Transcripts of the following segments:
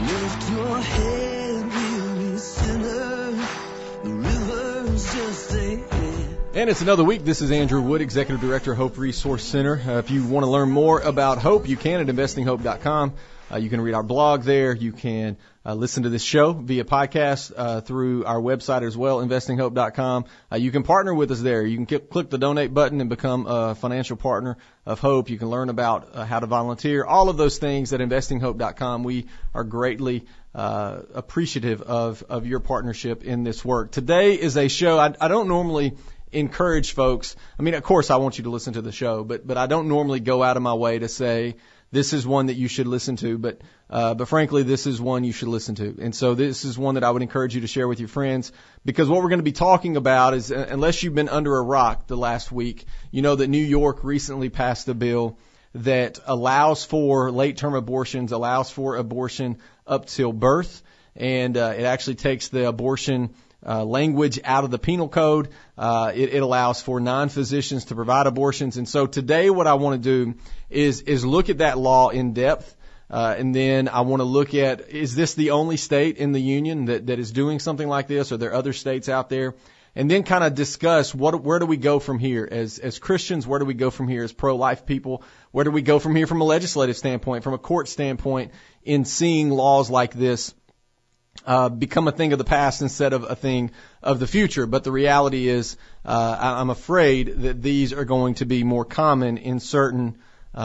Lift your head, weary sinner. The river's just ahead. And it's another week. This is Andrew Wood, Executive Director, Hope Resource Center. If you want to learn more about Hope, you can at investinghope.com. You can read our blog there. You can listen to this show via podcast through our website as well, investinghope.com. You can partner with us there. You can click the donate button and become a financial partner of Hope. You can learn about how to volunteer, all of those things at investinghope.com. We are greatly appreciative of your partnership in this work. Today is a show I don't normally encourage folks. I mean, of course, I want you to listen to the show, but I don't normally go out of my way to say this is one that you should listen to, but frankly, this is one you should listen to. And so this is one that I would encourage you to share with your friends, because what we're going to be talking about is, unless you've been under a rock the last week, you know that New York recently passed a bill that allows for late-term abortions, allows for abortion up till birth, and it actually takes the abortion language out of the penal code. It allows for non-physicians to provide abortions. And so today what I want to do is look at that law in depth. And then I want to look at, is this the only state in the union that is doing something like this? Are there other states out there? And then kind of discuss where do we go from here as Christians? Where do we go from here as pro-life people? Where do we go from here from a legislative standpoint, from a court standpoint, in seeing laws like this become a thing of the past instead of a thing of the future? But the reality is, I'm afraid that these are going to be more common in certain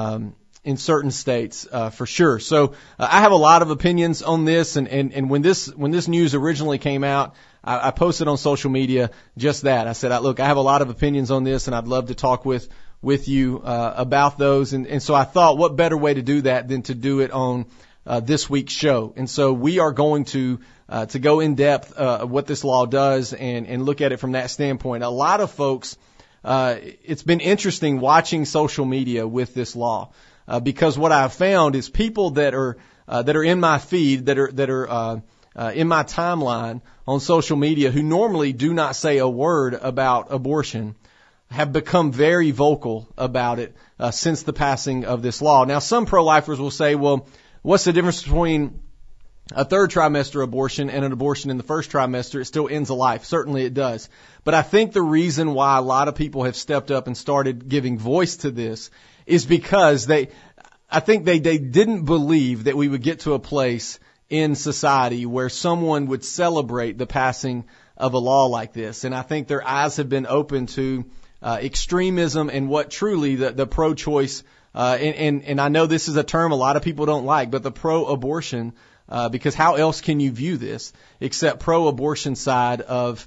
states, for sure. So, I have a lot of opinions on this, and when this news originally came out, I posted on social media just that. I said, look, I have a lot of opinions on this, and I'd love to talk with you, about those. And so I thought, what better way to do that than to do it on this week's show. And so we are going to go in depth what this law does and look at it from that standpoint. A lot of folks, it's been interesting watching social media with this law, because what I've found is people that are in my feed, that are in my timeline on social media, who normally do not say a word about abortion, have become very vocal about it since the passing of this law. Now, some pro-lifers will say, well, what's the difference between a third trimester abortion and an abortion in the first trimester? It still ends a life. Certainly it does. But I think the reason why a lot of people have stepped up and started giving voice to this is because I think they didn't believe that we would get to a place in society where someone would celebrate the passing of a law like this. And I think their eyes have been open to extremism and what truly the pro-choice and I know this is a term a lot of people don't like, but the pro-abortion, because how else can you view this except pro-abortion side of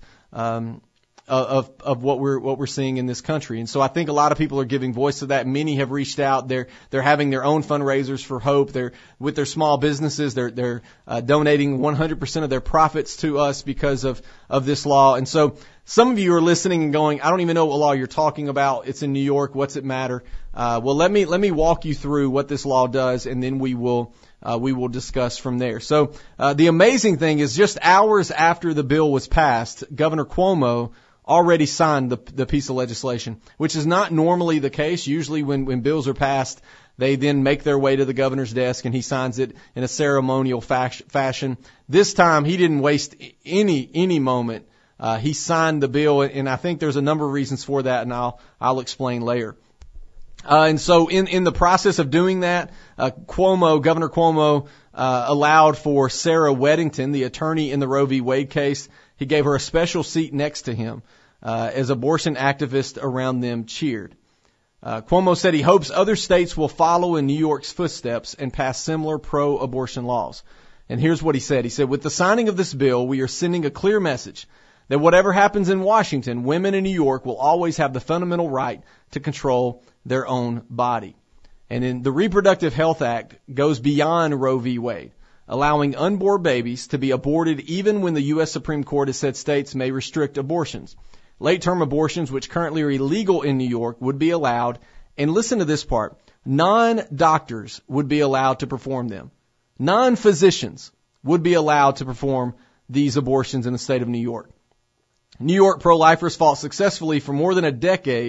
what we're seeing in this country? And so I think a lot of people are giving voice to that. Many have reached out. They're having their own fundraisers for Hope. They're with their small businesses. They're donating 100% of their profits to us because of this law. And so some of you are listening and going, I don't even know what law you're talking about. It's in New York. What's it matter? Well, let me walk you through what this law does, and then we will discuss from there. So, the amazing thing is, just hours after the bill was passed, Governor Cuomo already signed the piece of legislation, which is not normally the case. Usually when bills are passed, they then make their way to the governor's desk and he signs it in a ceremonial fashion. This time he didn't waste any moment. He signed the bill, and I think there's a number of reasons for that, and I'll explain later. And so in the process of doing that, Governor Cuomo allowed for Sarah Weddington, the attorney in the Roe v. Wade case. He gave her a special seat next to him as abortion activists around them cheered. Cuomo said he hopes other states will follow in New York's footsteps and pass similar pro-abortion laws. And here's what he said. He said, with the signing of this bill, we are sending a clear message that whatever happens in Washington, women in New York will always have the fundamental right to control their own body. And in the Reproductive Health Act goes beyond Roe v. Wade, allowing unborn babies to be aborted even when the U.S. Supreme Court has said states may restrict abortions. Late-term abortions, which currently are illegal in New York, would be allowed. And listen to this part. Non-doctors would be allowed to perform them. Non-physicians would be allowed to perform these abortions in the state of New York. New York pro-lifers fought successfully for more than a decade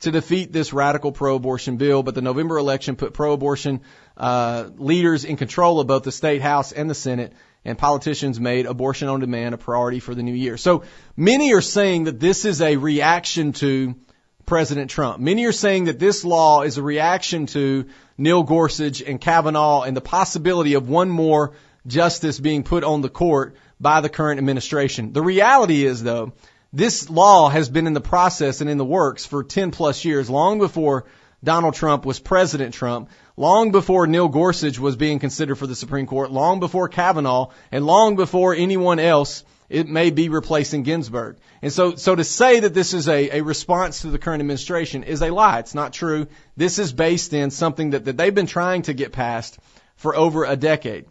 to defeat this radical pro-abortion bill, but the November election put pro-abortion leaders in control of both the state house and the Senate, and politicians made abortion on demand a priority for the new year. So many are saying that this is a reaction to President Trump. Many are saying that this law is a reaction to Neil Gorsuch and Kavanaugh and the possibility of one more justice being put on the court by the current administration. The reality is, though, this law has been in the process and in the works for 10 plus years, long before Donald Trump was President Trump, long before Neil Gorsuch was being considered for the Supreme Court, long before Kavanaugh, and long before anyone else it may be replacing Ginsburg. And so to say that this is a response to the current administration is a lie. It's not true. This is based in something that they've been trying to get past for over a decade.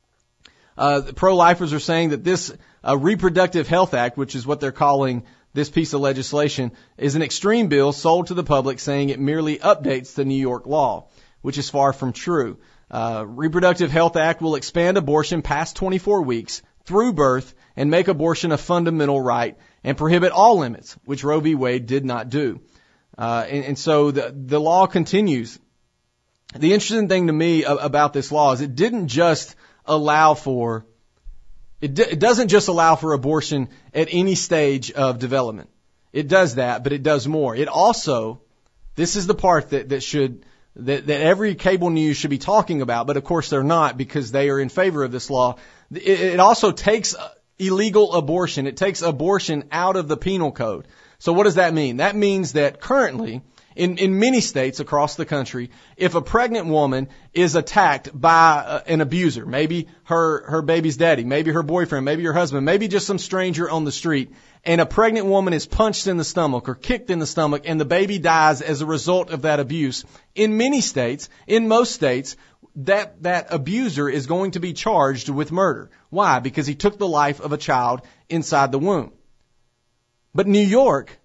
The pro-lifers are saying that this Reproductive Health Act, which is what they're calling this piece of legislation, is an extreme bill sold to the public, saying it merely updates the New York law, which is far from true. Reproductive Health Act will expand abortion past 24 weeks through birth and make abortion a fundamental right and prohibit all limits, which Roe v. Wade did not do. And so the law continues. The interesting thing to me about this law is it didn't just allow for it doesn't just allow for abortion at any stage of development. It does that, but it does more. It also, this is the part that every cable news should be talking about, but of course they're not because they are in favor of this law. It also takes illegal abortion. It takes abortion out of the penal code. So what does that mean? That means that currently, in many states across the country, if a pregnant woman is attacked by an abuser, maybe her baby's daddy, maybe her boyfriend, maybe her husband, maybe just some stranger on the street, and a pregnant woman is punched in the stomach or kicked in the stomach and the baby dies as a result of that abuse, in many states, in most states, that abuser is going to be charged with murder. Why? Because he took the life of a child inside the womb. But New York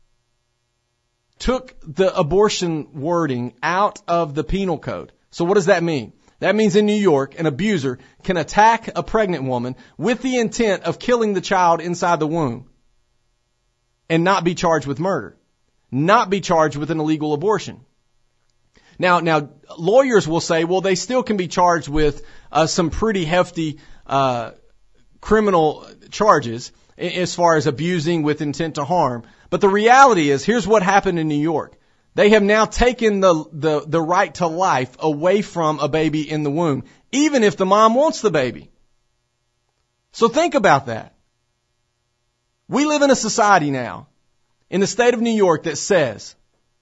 took the abortion wording out of the penal code. So what does that mean? That means in New York, an abuser can attack a pregnant woman with the intent of killing the child inside the womb and not be charged with murder, not be charged with an illegal abortion. Now, lawyers will say, well, they still can be charged with some pretty hefty criminal charges as far as abusing with intent to harm. But the reality is, here's what happened in New York. They have now taken the right to life away from a baby in the womb, even if the mom wants the baby. So think about that. We live in a society now, in the state of New York, that says,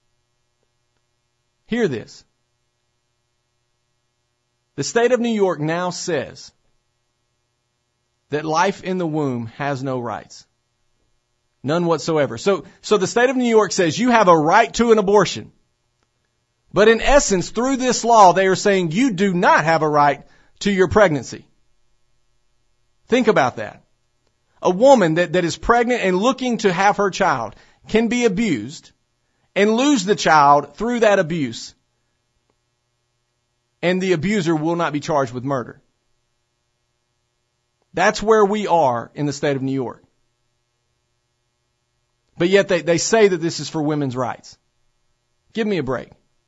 hear this. The state of New York now says that life in the womb has no rights. None whatsoever. So the state of New York says you have a right to an abortion. But in essence, through this law, they are saying you do not have a right to your pregnancy. Think about that. A woman that is pregnant and looking to have her child can be abused and lose the child through that abuse. And the abuser will not be charged with murder. That's where we are in the state of New York. But yet they say that this is for women's rights. Give me a break.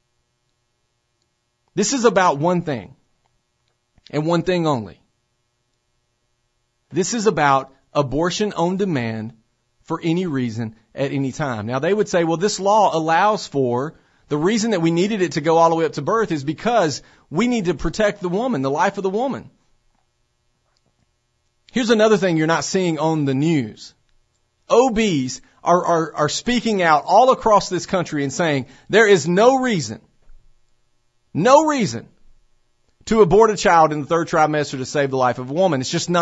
This is about one thing, and one thing only. This is about abortion on demand for any reason at any time. Now, they would say, well, this law allows for, the reason that we needed it to go all the way up to birth is because we need to protect the woman, the life of the woman. Here's another thing you're not seeing on the news. OBs are speaking out all across this country and saying there is no reason to abort a child in the third trimester to save the life of a woman. It does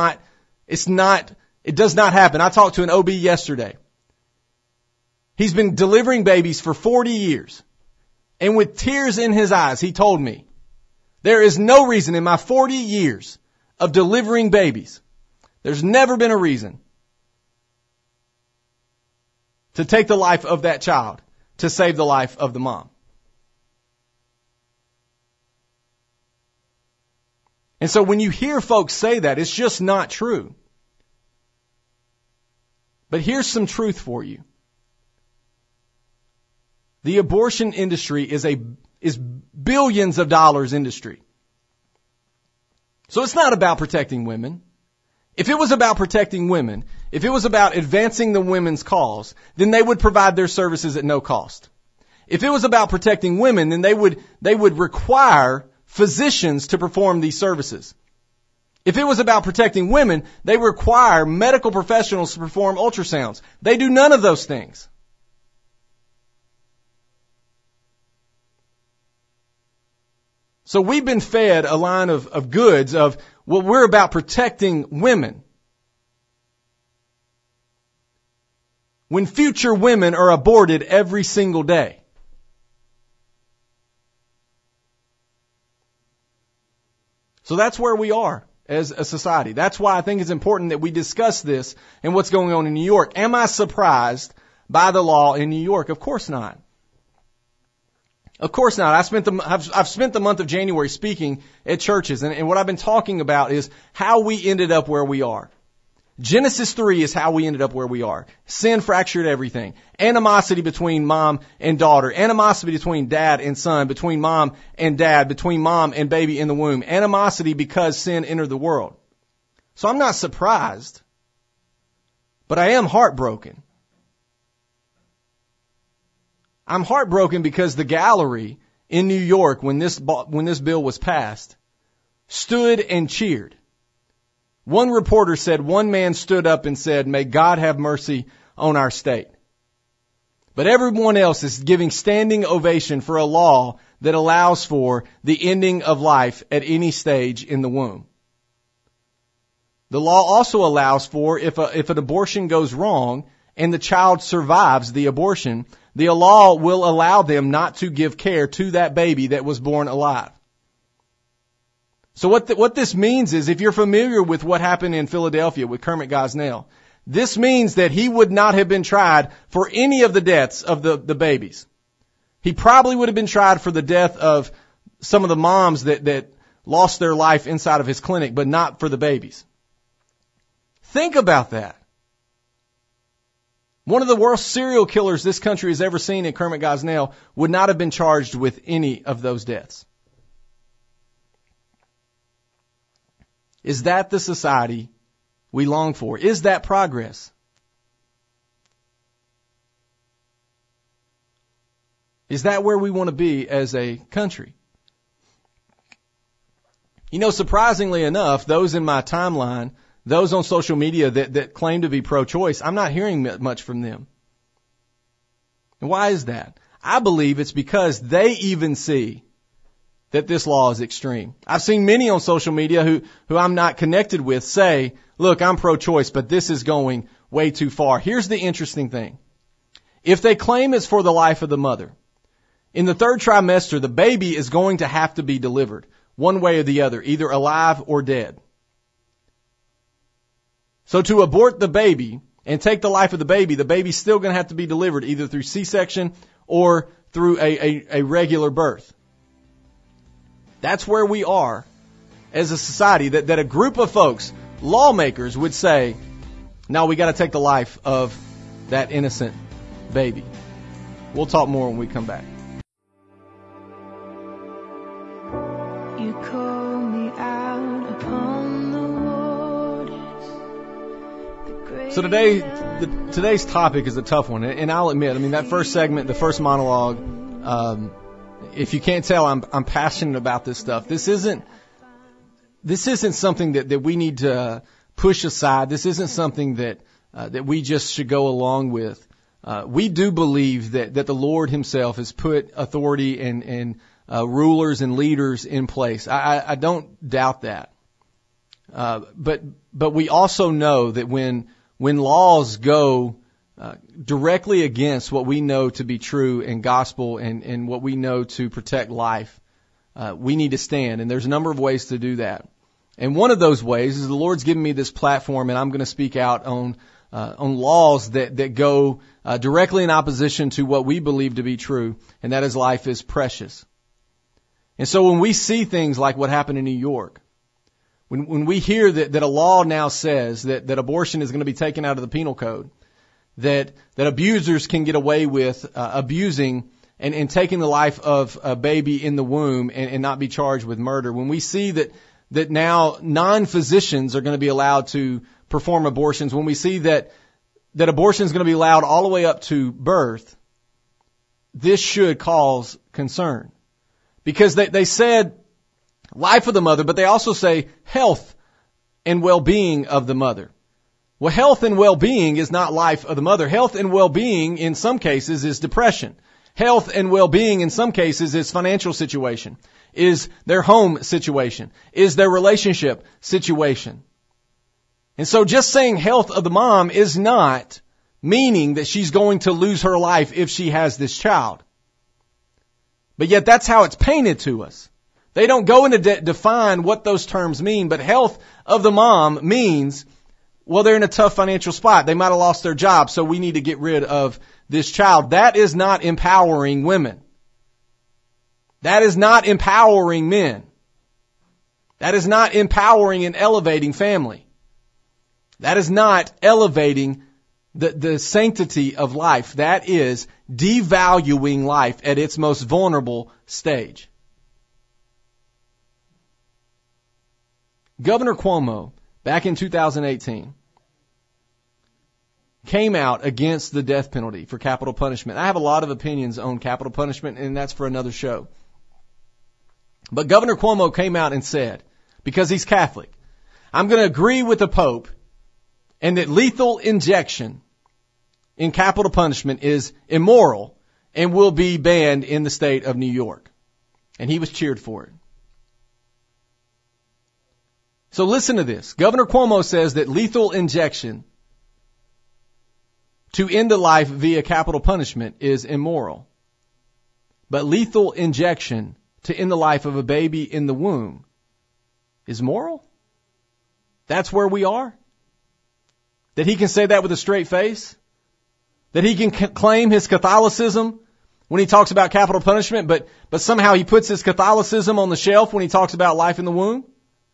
not happen. I talked to an OB yesterday. He's been delivering babies for 40 years. And with tears in his eyes, he told me, there is no reason in my 40 years of delivering babies, there's never been a reason to take the life of that child to save the life of the mom. And so when you hear folks say that, it's just not true. But here's some truth for you. The abortion industry is billions of dollars industry. So it's not about protecting women. If it was about protecting women, if it was about advancing the women's cause, then they would provide their services at no cost. If it was about protecting women, then they would require physicians to perform these services. If it was about protecting women, they require medical professionals to perform ultrasounds. They do none of those things. So we've been fed a line of goods of, well, we're about protecting women. When future women are aborted every single day. So that's where we are as a society. That's why I think it's important that we discuss this and what's going on in New York. Am I surprised by the law in New York? Of course not. Of course not. I've spent the month of January speaking at churches, and what I've been talking about is how we ended up where we are. Genesis 3 is how we ended up where we are. Sin fractured everything. Animosity between mom and daughter. Animosity between dad and son. Between mom and dad. Between mom and baby in the womb. Animosity because sin entered the world. So I'm not surprised, but I am heartbroken. I'm heartbroken because the gallery in New York, when this bill was passed, stood and cheered. One reporter said one man stood up and said, "May God have mercy on our state." But everyone else is giving standing ovation for a law that allows for the ending of life at any stage in the womb. The law also allows for if an abortion goes wrong and the child survives the abortion, the law will allow them not to give care to that baby that was born alive. So what this means is, if you're familiar with what happened in Philadelphia with Kermit Gosnell, this means that he would not have been tried for any of the deaths of the babies. He probably would have been tried for the death of some of the moms that lost their life inside of his clinic, but not for the babies. Think about that. One of the worst serial killers this country has ever seen in Kermit Gosnell would not have been charged with any of those deaths. Is that the society we long for? Is that progress? Is that where we want to be as a country? You know, surprisingly enough, those in my timeline, those on social media that claim to be pro-choice, I'm not hearing much from them. And why is that? I believe it's because they even see that this law is extreme. I've seen many on social media who I'm not connected with say, look, I'm pro-choice, but this is going way too far. Here's the interesting thing. If they claim it's for the life of the mother, in the third trimester, the baby is going to have to be delivered one way or the other, either alive or dead. So to abort the baby and take the life of the baby's still going to have to be delivered either through C-section or through a regular birth. That's where we are as a society, that a group of folks, lawmakers, would say, no, we got to take the life of that innocent baby. We'll talk more when we come back. You call me out upon the waters. So today's topic is a tough one, and I'll admit, that first segment, the first monologue, if you can't tell, I'm passionate about this stuff. This isn't something that we need to push aside. This isn't something that we just should go along with. We do believe that the Lord Himself has put authority and rulers and leaders in place. I don't doubt that. But we also know that when laws go directly against what we know to be true and gospel and what we know to protect life, we need to stand. And there's a number of ways to do that. And one of those ways is the Lord's given me this platform, and I'm going to speak out on laws that go directly in opposition to what we believe to be true, and that is life is precious. And so when we see things like what happened in New York, when we hear that a law now says that abortion is going to be taken out of the penal code, that abusers can get away with abusing and taking the life of a baby in the womb and not be charged with murder, when we see that now non-physicians are going to be allowed to perform abortions, when we see that abortion is going to be allowed all the way up to birth, this should cause concern. Because they said life of the mother, but they also say health and well-being of the mother. Well, health and well-being is not life of the mother. Health and well-being in some cases is depression. Health and well-being in some cases is financial situation, is their home situation, is their relationship situation. And so just saying health of the mom is not meaning that she's going to lose her life if she has this child. But yet that's how it's painted to us. They don't go into define what those terms mean, but health of the mom means, well, they're in a tough financial spot. They might have lost their job, so we need to get rid of this child. That is not empowering women. That is not empowering men. That is not empowering and elevating family. That is not elevating the sanctity of life. That is devaluing life at its most vulnerable stage. Governor Cuomo, back in 2018, came out against the death penalty for capital punishment. I have a lot of opinions on capital punishment, and that's for another show. But Governor Cuomo came out and said, because he's Catholic, I'm going to agree with the Pope and that lethal injection in capital punishment is immoral and will be banned in the state of New York. And he was cheered for it. So listen to this. Governor Cuomo says that lethal injection to end a life via capital punishment is immoral. But lethal injection to end the life of a baby in the womb is moral? That's where we are? That he can say that with a straight face? That he can claim his Catholicism when he talks about capital punishment, but somehow he puts his Catholicism on the shelf when he talks about life in the womb?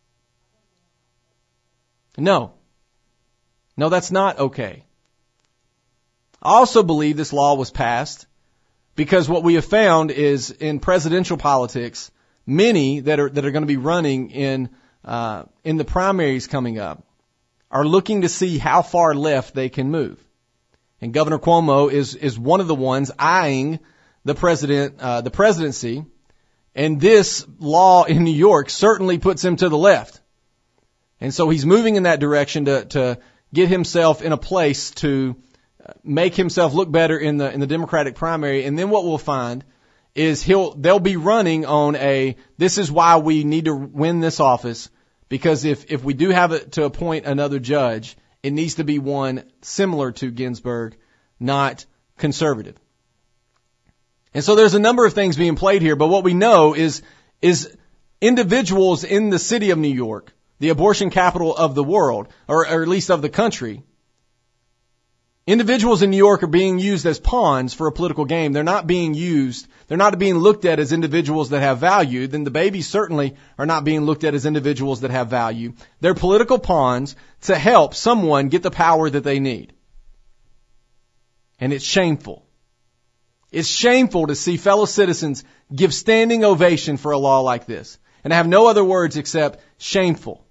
No. No, that's not okay. I also believe this law was passed because what we have found is in presidential politics, many that are going to be running in the primaries coming up are looking to see how far left they can move. And Governor Cuomo is one of the ones eyeing the presidency. And this law in New York certainly puts him to the left. And so he's moving in that direction to get himself in a place to make himself look better in the Democratic primary. And then what we'll find is they'll be running on this is why we need to win this office, because if we do have it to appoint another judge, it needs to be one similar to Ginsburg, not conservative. And so there's a number of things being played here, but what we know is individuals in the city of New York, the abortion capital of the world, or at least of the country, individuals in New York are being used as pawns for a political game. They're not being looked at as individuals that have value. Then the babies certainly are not being looked at as individuals that have value. They're political pawns to help someone get the power that they need. And it's shameful. It's shameful to see fellow citizens give standing ovation for a law like this. And I have no other words except shameful.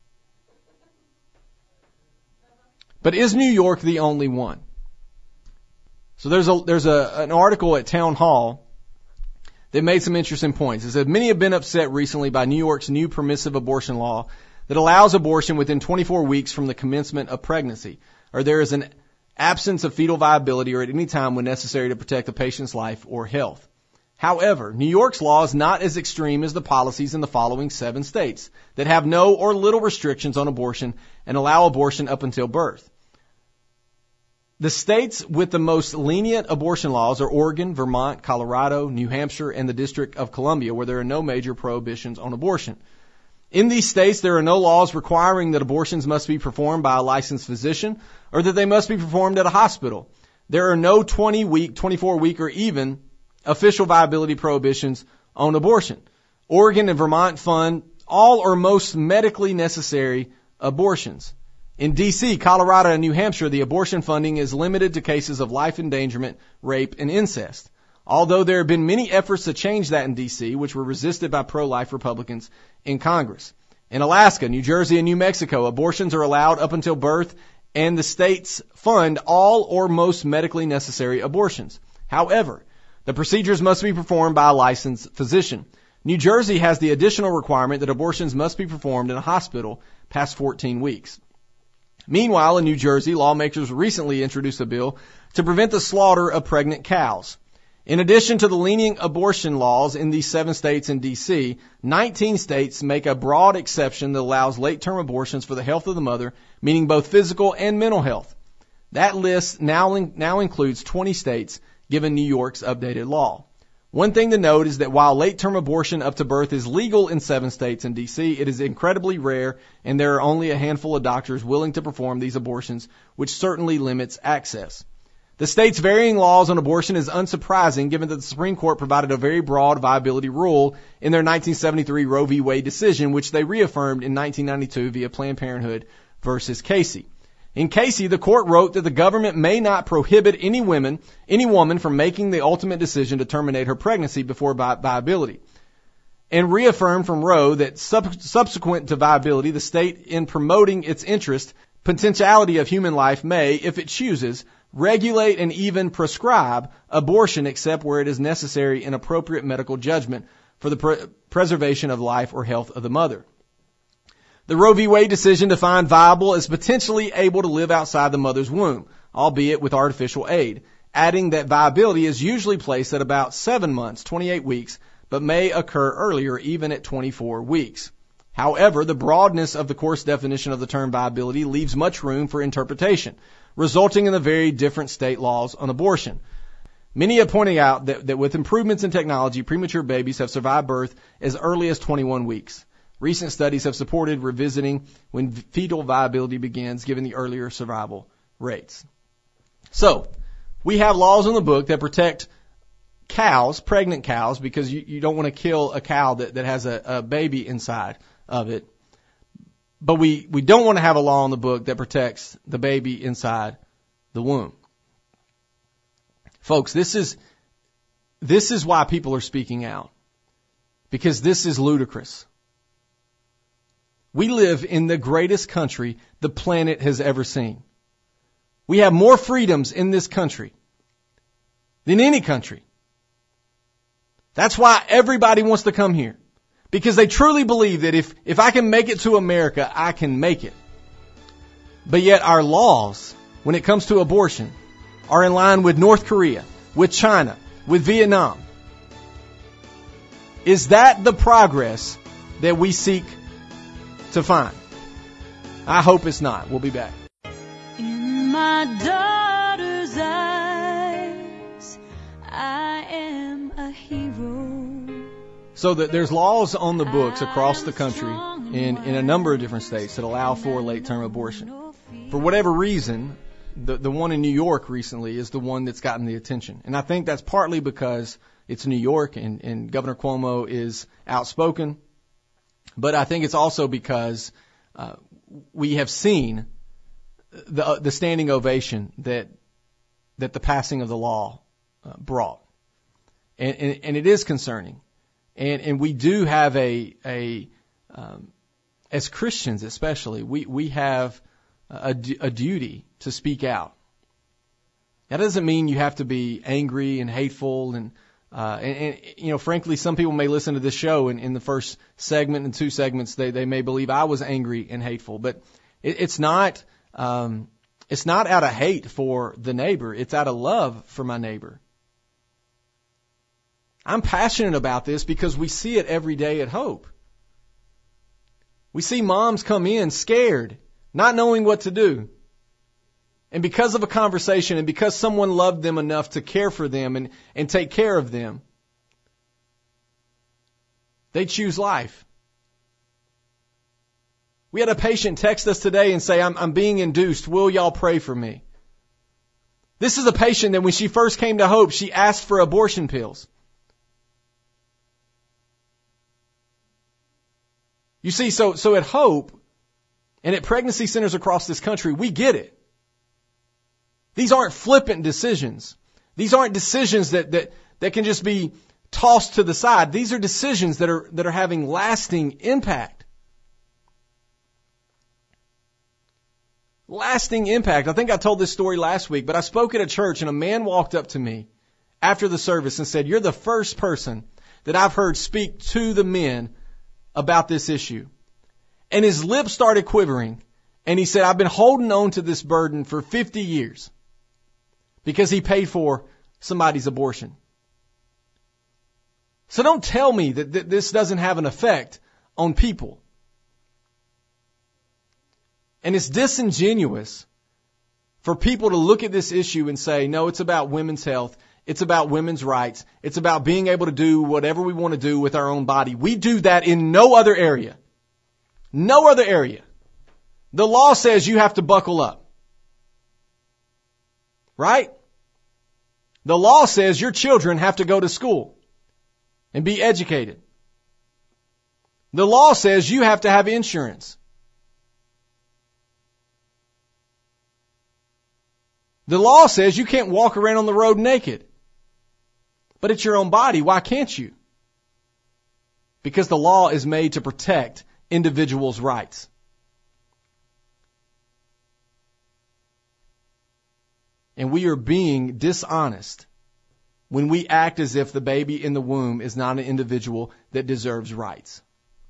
But is New York the only one? So there's an article at Town Hall that made some interesting points. It said many have been upset recently by New York's new permissive abortion law that allows abortion within 24 weeks from the commencement of pregnancy, or there is an absence of fetal viability or at any time when necessary to protect the patient's life or health. However, New York's law is not as extreme as the policies in the following 7 states that have no or little restrictions on abortion and allow abortion up until birth. The states with the most lenient abortion laws are Oregon, Vermont, Colorado, New Hampshire, and the District of Columbia, where there are no major prohibitions on abortion. In these states, there are no laws requiring that abortions must be performed by a licensed physician or that they must be performed at a hospital. There are no 20-week, 24-week, or even official viability prohibitions on abortion. Oregon and Vermont fund all or most medically necessary abortions. In D.C., Colorado, and New Hampshire, the abortion funding is limited to cases of life endangerment, rape, and incest. although there have been many efforts to change that in D.C., which were resisted by pro-life Republicans in Congress. In Alaska, New Jersey, and New Mexico, abortions are allowed up until birth, and the states fund all or most medically necessary abortions. However, the procedures must be performed by a licensed physician. New Jersey has the additional requirement that abortions must be performed in a hospital past 14 weeks. Meanwhile, in New Jersey, lawmakers recently introduced a bill to prevent the slaughter of pregnant cows. In addition to the lenient abortion laws in these 7 states and D.C., 19 states make a broad exception that allows late-term abortions for the health of the mother, meaning both physical and mental health. That list now includes 20 states, given New York's updated law. One thing to note is that while late-term abortion up to birth is legal in 7 states and D.C., it is incredibly rare, and there are only a handful of doctors willing to perform these abortions, which certainly limits access. The state's varying laws on abortion is unsurprising, given that the Supreme Court provided a very broad viability rule in their 1973 Roe v. Wade decision, which they reaffirmed in 1992 via Planned Parenthood versus Casey. In Casey, the court wrote that the government may not prohibit any woman from making the ultimate decision to terminate her pregnancy before viability, and reaffirmed from Roe that subsequent to viability, the state, in promoting its interest, potentiality of human life, may, if it chooses, regulate and even prescribe abortion except where it is necessary in appropriate medical judgment for the preservation of life or health of the mother. The Roe v. Wade decision defined viable as potentially able to live outside the mother's womb, albeit with artificial aid, adding that viability is usually placed at about 7 months, 28 weeks, but may occur earlier, even at 24 weeks. However, the broadness of the court's definition of the term viability leaves much room for interpretation, resulting in the very different state laws on abortion. Many are pointing out that with improvements in technology, premature babies have survived birth as early as 21 weeks. Recent studies have supported revisiting when fetal viability begins, given the earlier survival rates. So, we have laws in the book that protect cows, pregnant cows, because you don't want to kill a cow that has a baby inside of it. But we don't want to have a law in the book that protects the baby inside the womb. Folks, this is why people are speaking out. Because this is ludicrous. We live in the greatest country the planet has ever seen. We have more freedoms in this country than any country. That's why everybody wants to come here. Because they truly believe that if I can make it to America, I can make it. But yet our laws, when it comes to abortion, are in line with North Korea, with China, with Vietnam. Is that the progress that we seek to find? I hope it's not. We'll be back. In my daughter's eyes, I am a hero. So that there's laws on the books across the country in a number of different states that allow for late-term abortion. For whatever reason, the one in New York recently is the one that's gotten the attention. And I think that's partly because it's New York and Governor Cuomo is outspoken. But I think it's also because we have seen the standing ovation that the passing of the law brought, and it is concerning, and we do have as Christians especially, we have a duty to speak out. That doesn't mean you have to be angry and hateful and you know, frankly, some people may listen to this show and in the first segment and 2 segments, they may believe I was angry and hateful, but it's not out of hate for the neighbor. It's out of love for my neighbor. I'm passionate about this because we see it every day at Hope. We see moms come in scared, not knowing what to do. And because of a conversation and because someone loved them enough to care for them and take care of them, they choose life. We had a patient text us today and say, I'm being induced. Will y'all pray for me? This is a patient that when she first came to Hope, she asked for abortion pills. You see, so at Hope and at pregnancy centers across this country, we get it. These aren't flippant decisions. These aren't decisions that that can just be tossed to the side. These are decisions that are having lasting impact. Lasting impact. I think I told this story last week, but I spoke at a church and a man walked up to me after the service and said, "You're the first person that I've heard speak to the men about this issue." And his lips started quivering. And he said, "I've been holding on to this burden for 50 years because he paid for somebody's abortion." So don't tell me that this doesn't have an effect on people. And it's disingenuous for people to look at this issue and say, no, it's about women's health. It's about women's rights. It's about being able to do whatever we want to do with our own body. We do that in no other area. No other area. The law says you have to buckle up. Right? The law says your children have to go to school and be educated. The law says you have to have insurance. The law says you can't walk around on the road naked. But it's your own body. Why can't you? Because the law is made to protect individuals' rights. And we are being dishonest when we act as if the baby in the womb is not an individual that deserves rights.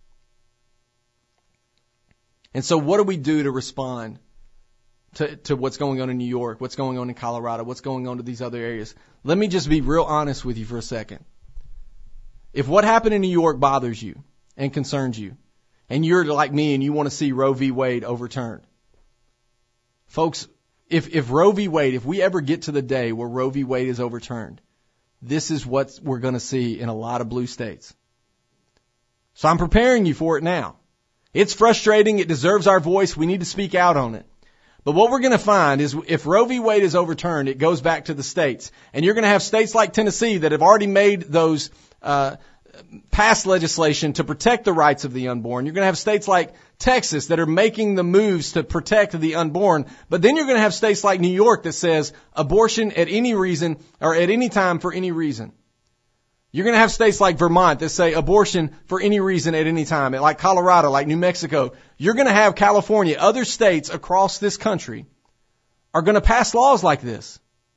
And so what do we do to respond to what's going on in New York, what's going on in Colorado, what's going on to these other areas? Let me just be real honest with you for a second. If what happened in New York bothers you and concerns you, and you're like me and you want to see Roe v. Wade overturned, folks, if Roe v. Wade, if we ever get to the day where Roe v. Wade is overturned, this is what we're going to see in a lot of blue states. So I'm preparing you for it now. It's frustrating. It deserves our voice. We need to speak out on it. But what we're going to find is if Roe v. Wade is overturned, it goes back to the states. And you're going to have states like Tennessee that have already made those passed legislation to protect the rights of the unborn. You're going to have states like Texas that are making the moves to protect the unborn. But then you're going to have states like New York that says abortion at any reason or at any time for any reason. You're going to have states like Vermont that say abortion for any reason at any time, like Colorado, like New Mexico. You're going to have California, other states across this country are going to pass laws like this.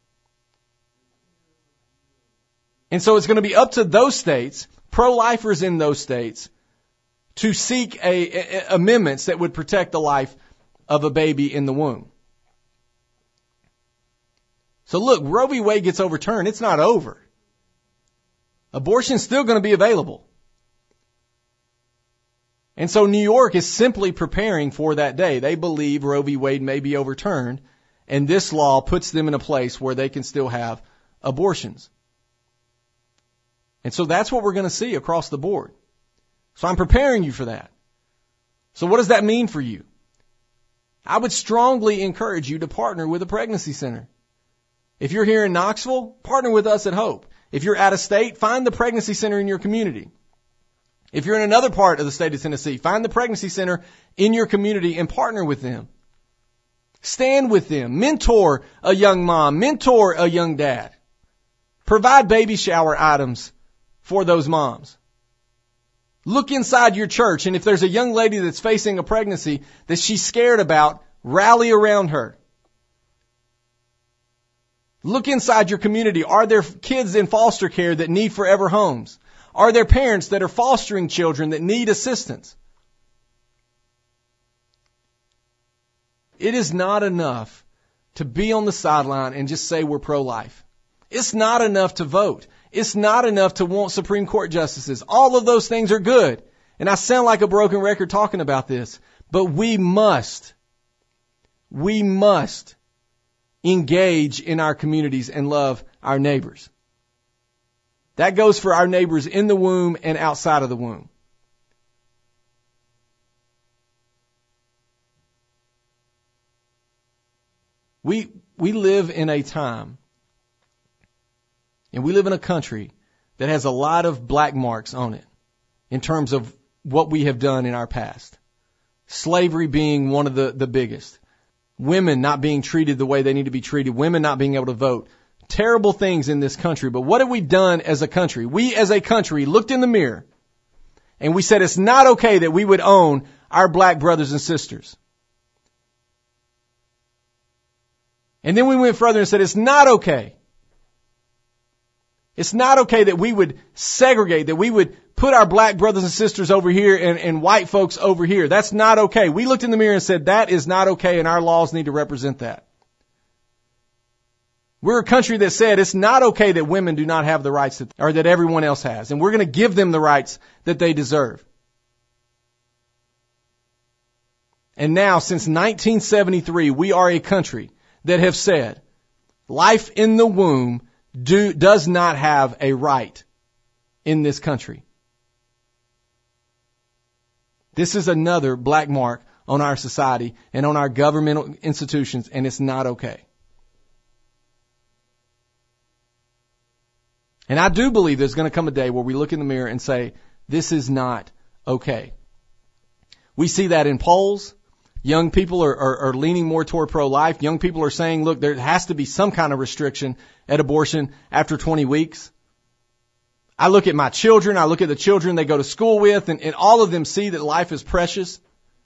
And so it's going to be up to those states, pro-lifers in those states, to seek amendments that would protect the life of a baby in the womb. So look, Roe v. Wade gets overturned. It's not over. Abortion is still going to be available. And so New York is simply preparing for that day. They believe Roe v. Wade may be overturned, and this law puts them in a place where they can still have abortions. And so that's what we're going to see across the board. So I'm preparing you for that. So what does that mean for you? I would strongly encourage you to partner with a pregnancy center. If you're here in Knoxville, partner with us at Hope. If you're out of state, find the pregnancy center in your community. If you're in another part of the state of Tennessee, find the pregnancy center in your community and partner with them. Stand with them. Mentor a young mom. Mentor a young dad. Provide baby shower items for those moms. Look inside your church, and if there's a young lady that's facing a pregnancy that she's scared about, rally around her. Look inside your community. Are there kids in foster care that need forever homes? Are there parents that are fostering children that need assistance? It is not enough to be on the sideline and just say we're pro-life. It's not enough to vote. It's not enough to want Supreme Court justices. All of those things are good. And I sound like a broken record talking about this. But we must engage in our communities and love our neighbors. That goes for our neighbors in the womb and outside of the womb. We live in a time, and we live in a country that has a lot of black marks on it in terms of what we have done in our past. Slavery being one of the biggest. Women not being treated the way they need to be treated. Women not being able to vote. terrible things in this country. But what have we done as a country? We as a country looked in the mirror and we said it's not okay that we would own our black brothers and sisters. And then we went further and said it's not okay. It's not okay that we would segregate, that we would put our black brothers and sisters over here and white folks over here. That's not okay. We looked in the mirror and said that is not okay, and our laws need to represent that. We're a country that said it's not okay that women do not have the rights that everyone else has, and we're going to give them the rights that they deserve. And now, since 1973, we are a country that have said life in the womb does not have a right in this country. This is another black mark on our society and on our governmental institutions, and it's not okay. And I do believe there's going to come a day where we look in the mirror and say, this is not okay. We see that in polls. Young people are leaning more toward pro-life. Young people are saying, look, there has to be some kind of restriction at abortion after 20 weeks. I look at my children. I look at the children they go to school with, and all of them see that life is precious.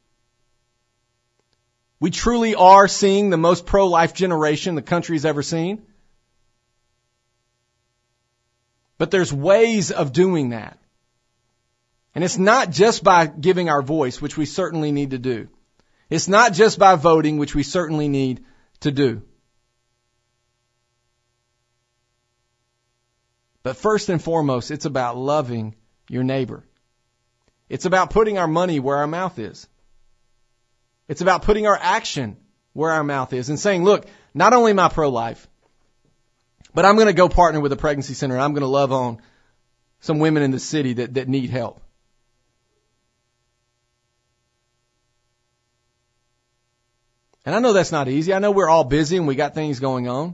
We truly are seeing the most pro-life generation the country's ever seen. But there's ways of doing that. And it's not just by giving our voice, which we certainly need to do. It's not just by voting, which we certainly need to do. But first and foremost, it's about loving your neighbor. It's about putting our money where our mouth is. It's about putting our action where our mouth is and saying, look, not only am I pro-life, but I'm going to go partner with a pregnancy center and I'm going to love on some women in the city that need help. And I know that's not easy. I know we're all busy and we got things going on.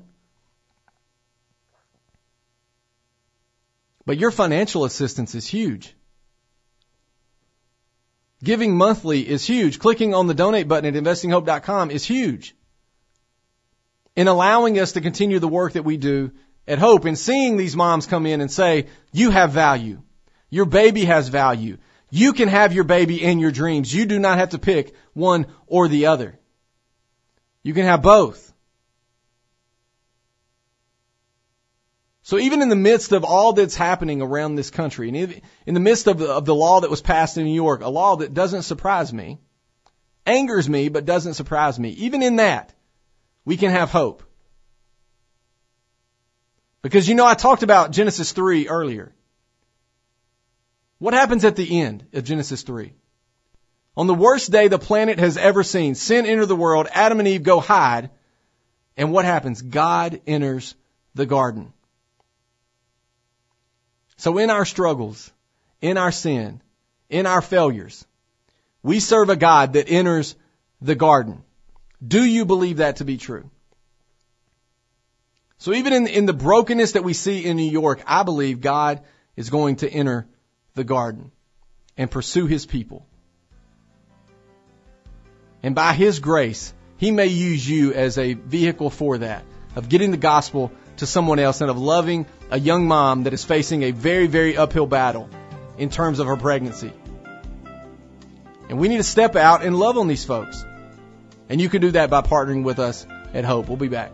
But your financial assistance is huge. Giving monthly is huge. Clicking on the donate button at investinghope.com is huge. In allowing us to continue the work that we do at Hope and seeing these moms come in and say, you have value. Your baby has value. You can have your baby in your dreams. You do not have to pick one or the other. You can have both. So even in the midst of all that's happening around this country, and in the midst of the law that was passed in New York, a law that doesn't surprise me, angers me, but doesn't surprise me, even in that, we can have hope. Because I talked about Genesis 3 earlier. What happens at the end of Genesis 3? On the worst day the planet has ever seen, sin entered the world, Adam and Eve go hide, and what happens? God enters the garden. So in our struggles, in our sin, in our failures, we serve a God that enters the garden. Do you believe that to be true? So even in the brokenness that we see in New York, I believe God is going to enter the garden and pursue His people. And by His grace, He may use you as a vehicle for that, of getting the gospel to someone else and of loving a young mom that is facing a very, very uphill battle in terms of her pregnancy. And we need to step out and love on these folks. And you can do that by partnering with us at Hope. We'll be back.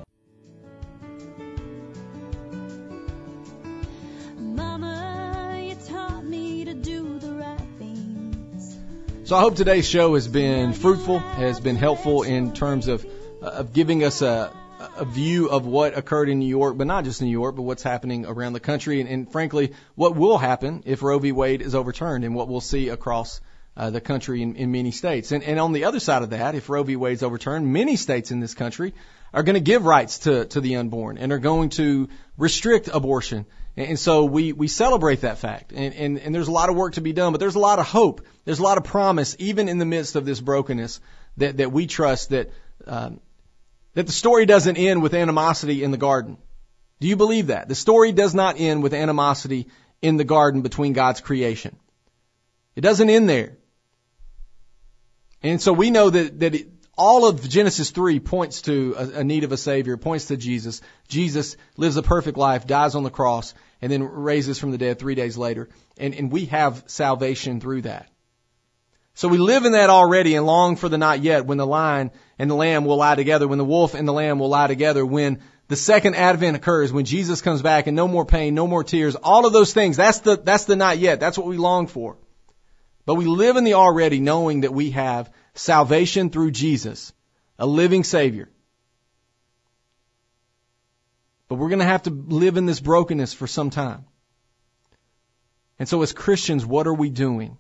So I hope today's show has been fruitful, has been helpful in terms of giving us a view of what occurred in New York, but not just in New York, but what's happening around the country, and frankly, what will happen if Roe v. Wade is overturned and what we'll see across the country in many states. And on the other side of that, if Roe v. Wade is overturned, many states in this country are going to give rights to the unborn and are going to restrict abortion. And so we celebrate that fact. And there's a lot of work to be done, but there's a lot of hope. There's a lot of promise, even in the midst of this brokenness, that we trust that the story doesn't end with animosity in the garden. Do you believe that? The story does not end with animosity in the garden between God's creation. It doesn't end there. And so we know that All of Genesis 3 points to a need of a Savior, points to Jesus. Jesus lives a perfect life, dies on the cross, and then raises from the dead 3 days later. And we have salvation through that. So we live in that already and long for the not yet, when the lion and the lamb will lie together, when the wolf and the lamb will lie together, when the second advent occurs, when Jesus comes back and no more pain, no more tears, all of those things, that's the not yet. That's what we long for. But we live in the already, knowing that we have salvation through Jesus, a living Savior. But we're going to have to live in this brokenness for some time. And so as Christians, what are we doing?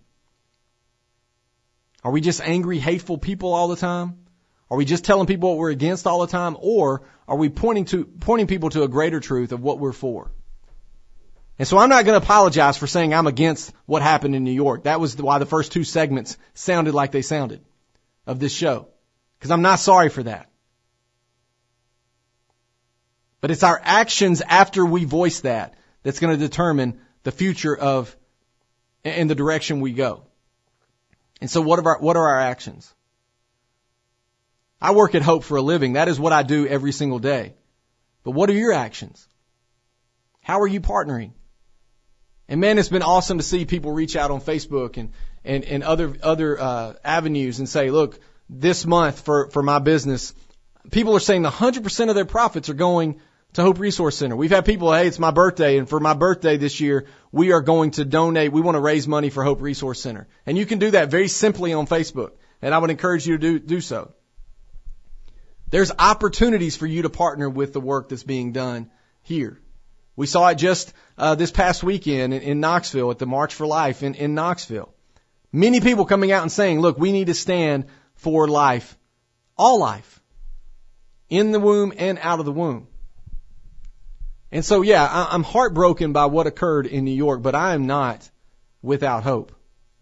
Are we just angry, hateful people all the time? Are we just telling people what we're against all the time? Or are we pointing people to a greater truth of what we're for? And so I'm not going to apologize for saying I'm against what happened in New York. That was why the first 2 segments sounded like they sounded of this show. Because I'm not sorry for that. But it's our actions after we voice that that's going to determine the future of and the direction we go. And so what are our actions? I work at Hope for a living. That is what I do every single day. But what are your actions? How are you partnering? And man, it's been awesome to see people reach out on Facebook and other avenues and say, look, this month for my business, people are saying 100% of their profits are going to Hope Resource Center. We've had people, hey, it's my birthday, and for my birthday this year, we are going to donate. We want to raise money for Hope Resource Center. And you can do that very simply on Facebook, and I would encourage you to do so. There's opportunities for you to partner with the work that's being done here. We saw it just this past weekend in Knoxville at the March for Life in Knoxville. Many people coming out and saying, look, we need to stand for life, all life, in the womb and out of the womb. And so, yeah, I'm heartbroken by what occurred in New York, but I am not without hope.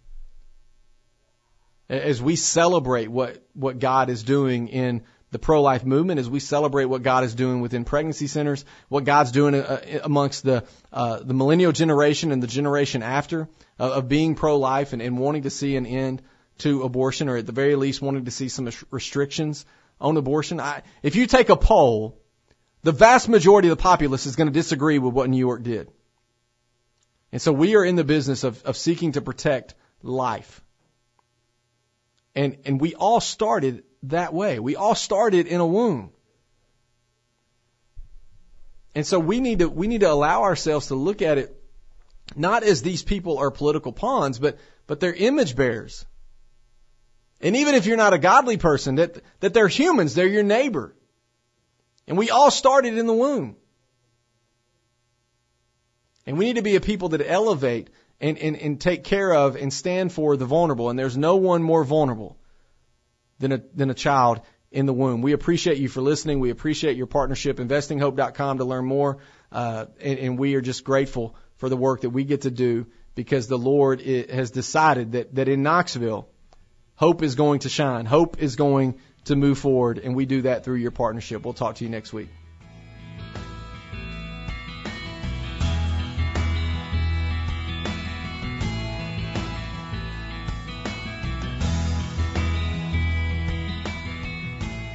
As we celebrate what God is doing in the pro-life movement, as we celebrate what God is doing within pregnancy centers, what God's doing amongst the millennial generation and the generation after of being pro-life and wanting to see an end to abortion, or at the very least wanting to see some restrictions on abortion. If you take a poll, the vast majority of the populace is going to disagree with what New York did. And so we are in the business of seeking to protect life. And we all started that way. We all started in a womb. And so we need to allow ourselves to look at it not as these people are political pawns, but they're image bearers. And even if you're not a godly person, that they're humans, they're your neighbor. And we all started in the womb. And we need to be a people that elevate and take care of and stand for the vulnerable. And there's no one more vulnerable than a child in the womb. We appreciate you for listening. We appreciate your partnership. InvestingHope.com to learn more. And we are just grateful for the work that we get to do, because the Lord has decided that in Knoxville, hope is going to shine. Hope is going to move forward, and we do that through your partnership. We'll talk to you next week.